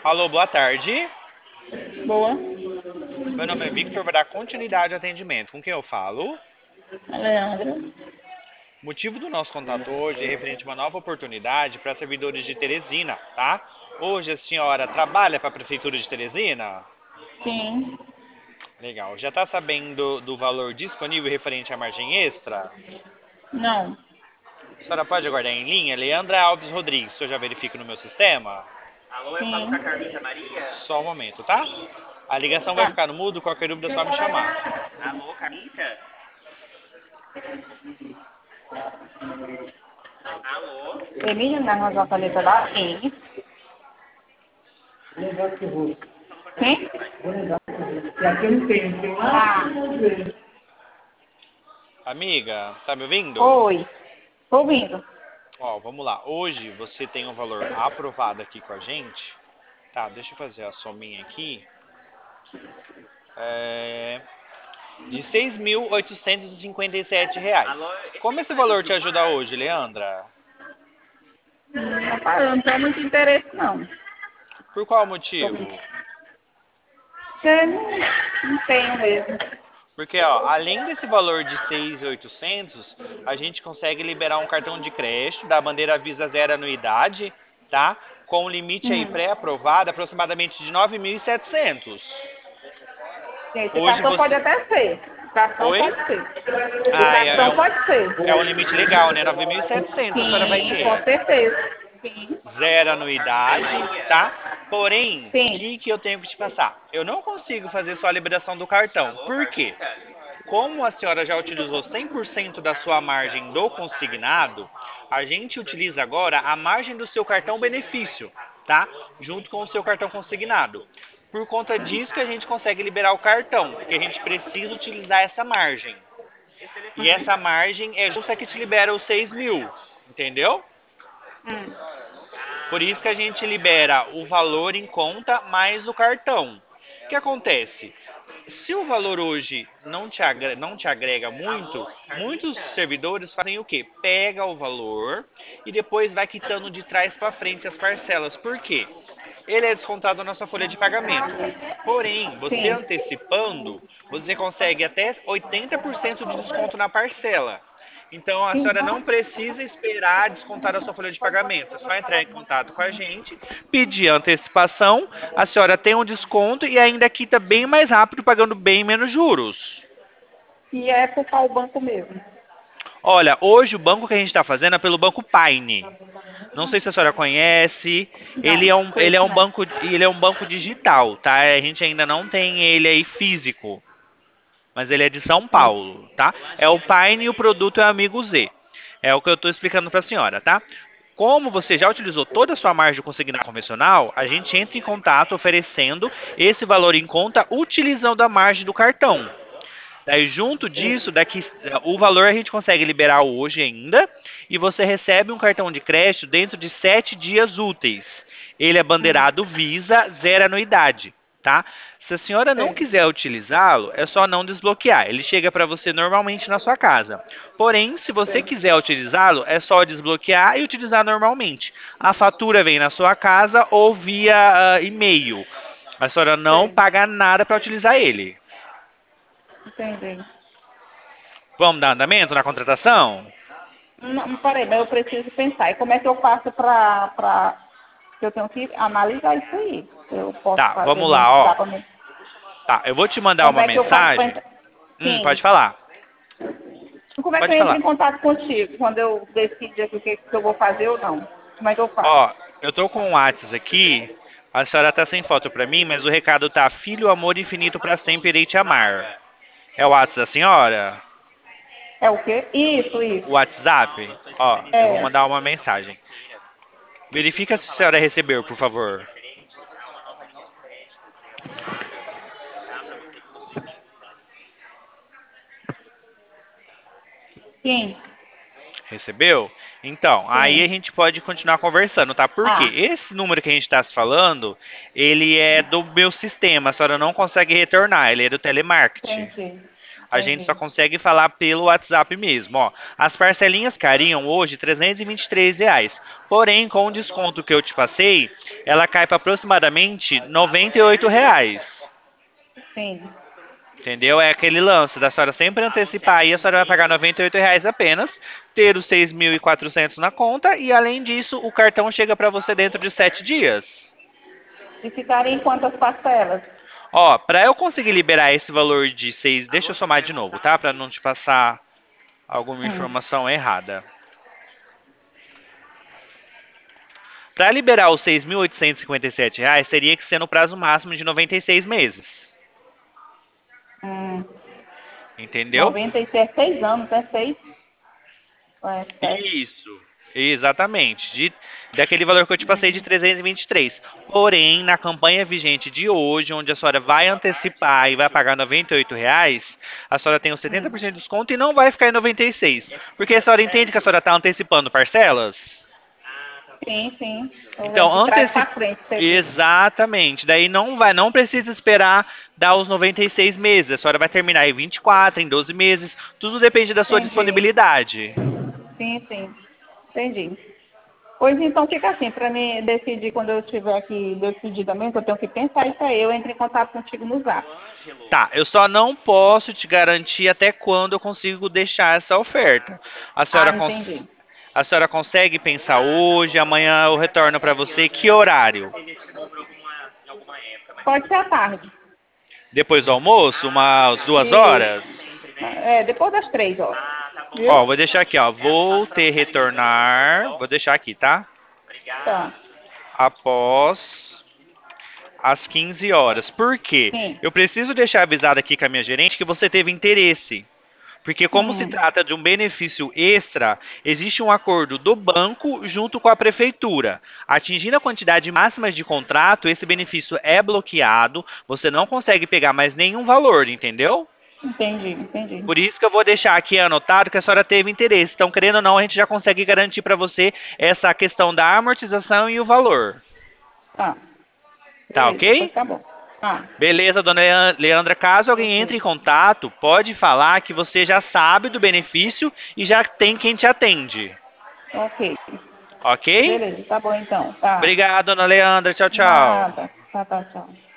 Alô, boa tarde. Boa. Meu nome é Victor, vou dar continuidade ao atendimento. Com quem eu falo? Leandro. O motivo do nosso contato hoje é referente a uma nova oportunidade para servidores de Teresina, tá? Hoje a senhora trabalha para a Prefeitura de Teresina? Sim. Legal. Já está sabendo do valor disponível referente à margem extra? Não. A senhora pode aguardar em linha? Leandra Alves Rodrigues, o senhor já verifica no meu sistema? Alô, eu falo com a Carlita Maria? Só um momento, tá? A ligação vai Tá. ficar no mudo, qualquer dúvida é só me chamar. Alô, Carlita? Alô? Emílio, na nossa paleta lá? Sim. Quem? Ah, Amiga, tá me ouvindo? oi. Tô ouvindo. Ó, vamos lá. Hoje você tem um valor aprovado aqui com a gente. Tá, deixa eu fazer a sominha aqui. É, de R$ 6.857. Como esse valor te ajuda hoje, Leandra? Rapaz, eu não tenho muito interesse, não. Por qual Tô... motivo? Porque não tenho mesmo. Porque, ó, além desse valor de 6.800, a gente consegue liberar um cartão de crédito da bandeira Visa Zero anuidade, tá? Com um limite aí Hum. pré-aprovado aproximadamente de 9.700. Esse Hoje cartão pode você... até ser. O cartão Oi? pode ser. O Ah, cartão pode ser. é um limite legal, né? 9.700 a senhora vai Sim, ter. com certeza. Sim. Zero anuidade, tá? Porém, o Sim. que eu tenho que te passar? Eu não consigo fazer só a liberação do cartão. Por quê? Como a senhora já utilizou 100% da sua margem do consignado, a gente utiliza agora a margem do seu cartão benefício, tá? Junto com o seu cartão consignado. Por conta disso que a gente consegue liberar o cartão, porque a gente precisa utilizar essa margem. E essa margem é justa que te libera os 6.000, entendeu? Hum. Por isso que a gente libera o valor em conta mais o cartão. O que acontece? Se o valor hoje não te agrega muito, muitos servidores fazem o quê? Pega o valor e depois vai quitando de trás para frente as parcelas. Por quê? Ele é descontado na sua folha de pagamento. Porém, você Sim. antecipando, você consegue até 80% de desconto na parcela. Então a Sim. senhora não precisa esperar descontar a sua folha de pagamento. É só entrar em contato com a gente, pedir a antecipação, a senhora tem um desconto e ainda quita bem mais rápido, pagando bem menos juros. E é por qual banco mesmo? Olha, hoje o banco que a gente está fazendo é pelo Banco Paine. Não sei se a senhora conhece. Não, Ele é conheço um não. banco, ele é um banco digital, tá? A gente ainda não tem ele aí físico, mas ele é de São Sim. Paulo, tá? É o Paine e o produto é Amigo Z. É o que eu estou explicando para a senhora, tá? Como você já utilizou toda a sua margem consignada convencional, a gente entra em contato oferecendo esse valor em conta utilizando a margem do cartão. Daí, junto disso, daqui o valor a gente consegue liberar hoje ainda e você recebe um cartão de crédito dentro de 7 dias úteis. Ele é Hum. bandeirado Visa, zero anuidade, tá? Se a senhora não Sei. quiser utilizá-lo, é só não desbloquear. Ele chega para você normalmente na sua casa. Porém, se você Sei. quiser utilizá-lo, é só desbloquear e utilizar normalmente. A fatura vem na sua casa ou via e-mail. A senhora não Sei. paga nada para utilizar ele. Entendi. Vamos dar andamento na contratação? Não, peraí, mas eu preciso pensar. E como é que eu faço para... Eu tenho que analisar isso aí. Eu posso Tá, fazer vamos mesmo. lá, ó. Dá pra mim. Tá, eu vou te mandar Como uma é que eu faço para mensagem. entrar? Sim. Pode falar. Como é que Pode eu entro em falar. contato contigo quando eu decidir aqui o que eu vou fazer ou não? Como é que eu faço? Ó, eu tô com o Whats aqui. A senhora tá sem foto pra mim, mas o recado tá: Filho, amor infinito pra sempre irei te amar. É o Whats da senhora? É o quê? Isso, O isso. WhatsApp? Ó, eu vou É. mandar uma mensagem. Verifica se a senhora recebeu, por favor. Sim, Recebeu? Então, aí a sim. gente pode continuar conversando, tá? Porque Ah, esse número que a gente está se falando, ele é do meu sistema, a senhora não consegue retornar, ele é do telemarketing. entendi. A gente só entendi. consegue falar pelo WhatsApp mesmo, ó. As parcelinhas ficariam hoje R$ 323. Porém, com o desconto que eu te passei, ela cai para aproximadamente R$ 98. Sim. Entendeu? É aquele lance da senhora sempre antecipar e a senhora vai pagar R$ 98 apenas, ter os 6.400 na conta e além disso o cartão chega para você dentro de 7 dias. E ficaria em quantas parcelas? Ó, para eu conseguir liberar esse valor de 6, deixa eu somar de novo, tá? Para não te passar alguma Hum. informação errada. Para liberar os R$ 6.857, teria que ser no prazo máximo de 96 meses. Hum. Entendeu? 96, 6 anos, né? 6, 7. Isso. Exatamente. Daquele valor que eu te passei de 323. Porém, na campanha vigente de hoje, onde a senhora vai antecipar e vai pagar R$ 98, a senhora tem os 70% de desconto e não vai ficar em 96. Porque a senhora entende que a senhora está antecipando parcelas? Sim, sim. Eu vou Então, de trás antecip... para frente, você diz. Exatamente. Daí não precisa esperar dar os 96 meses. A senhora vai terminar em 24, em 12 meses. Tudo depende da sua Entendi. disponibilidade. Sim, sim. Entendi. Pois então fica assim, para mim decidir quando eu estiver aqui decididamente, eu tenho que pensar isso aí, eu entro em contato contigo no Zap. Tá, eu só não posso te garantir até quando eu consigo deixar essa oferta. A Ah, senhora, entendi. a senhora consegue pensar hoje, amanhã eu retorno para você. Que horário? Pode ser à tarde. Depois do almoço, umas 2 horas? Isso. É, depois das 3 horas. Ó, Viu? vou deixar aqui, ó. Vou te retornar. Vou deixar aqui, tá? Tá. Após às 15 horas. Por quê? Sim. Eu preciso deixar avisado aqui com a minha gerente que você teve interesse. Porque, como se Hum, trata de um benefício extra, existe um acordo do banco junto com a prefeitura. Atingindo a quantidade máxima de contrato, esse benefício é bloqueado, você não consegue pegar mais nenhum valor, entendeu? entendi, entendi. Por isso que eu vou deixar aqui anotado que a senhora teve interesse. Então, querendo ou não, a gente já consegue garantir para você essa questão da amortização e o valor. Tá. Tá Beleza, ok? pois tá bom. Tá. Beleza, dona Leandra. Caso alguém Ok. entre em contato, pode falar que você já sabe do benefício e já tem quem te atende. Ok. Ok? Beleza, tá bom então. Tá. Obrigado, dona Leandra. Tchau, tchau. Nada. Tá, tá, tchau.